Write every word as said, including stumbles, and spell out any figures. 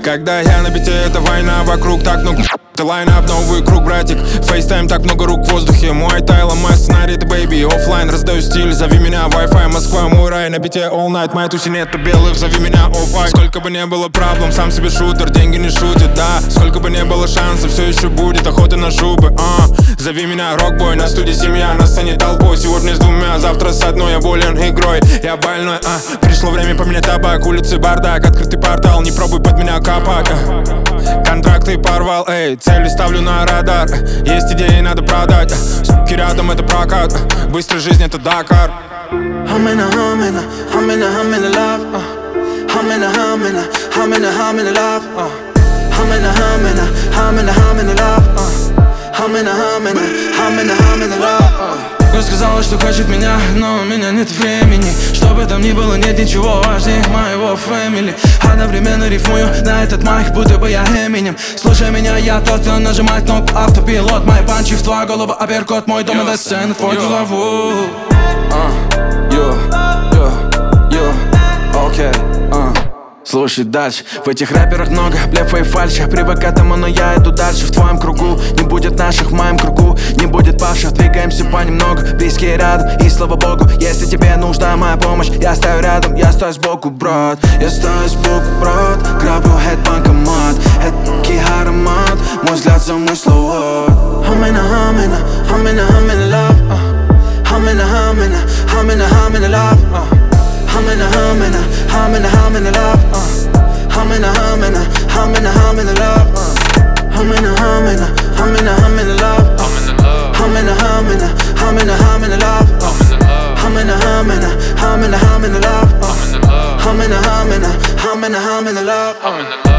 Когда я на бите, это война вокруг. Так много ты лайнап, новый круг, братик. Фейстайм, так много рук в воздухе. Мой тайл, мой сценарий, ты бэйби. Оффлайн, раздаю стиль, зови меня Wi-Fi. Москва, мой рай, на бите all night. Моя туси нету белых, зови меня оффай. Сколько бы не было проблем, сам себе шутер. Деньги не шутят, да. Сколько бы не было шансов, все еще будет охота на жубы, а. Зови меня рок-бой, на студии семья, на сцене толпой. Сегодня с двумя, завтра с одной, я болен игрой. Я больной, а. Пришло время поменять табак, улицы бардак. Открытый портал, не пробуй под меня капать, а. Контракты порвал, эй, цели ставлю на радар. Есть идеи, надо продать, суки рядом, это прокат. Быстрая жизнь, это Дакар. I'm in a, I'm in a, I'm in a, I'm in a love, uh. I'm in a, I'm in a, I'm in a, I'm in a love, uh. I'm in a, I'm in a, I'm in a, I'm in a love, uh. I'm in a, I'm in a, I'm in a, I'm in a love, uh. Он сказала, что хочет меня, но у меня нет времени. Что бы там ни было, нет ничего важнее моего фэмили. Одновременно рифмую на этот майк, будто бы я Эминем. Слушай меня, я тот, кто нажимает кнопку автопилот. Мои панчи в твою голову, апперкот. Мой дом это сцена, твой голову. Йо, йо, йо, окей, слушай дальше. В этих рэперах много блефа и фальши. Привык к этому, но я иду дальше. В твоем кругу не будет наших, в моем кругу не будет павших. Двигаемся понемногу, близкие рядом. И слава богу, если тебе нужна моя помощь, я стою рядом, я стою сбоку, брат. Я стою сбоку, брат. Граблю хэт-банкомат. Это такий аромат, мой взгляд самый слова. I'm in a, I'm in a, I'm in a, I'm in a love, uh. I'm in a, I'm in a, I'm in a, I'm in a love, uh. I'm in a, I'm in a, I'm in a, I'm in a love, uh. I'm in a, I'm in a, I'm in a, I'm in a love, uh. I'm in a, I'm in a, I'm in a, I'm in a love, uh. I'm in a, I'm in a, I'm in a, I'm in a love, uh. I'm in a, I'm in a, I'm in a, I'm in a love, uh. I'm in a, I'm in a, I'm in a, I'm in a love, uh.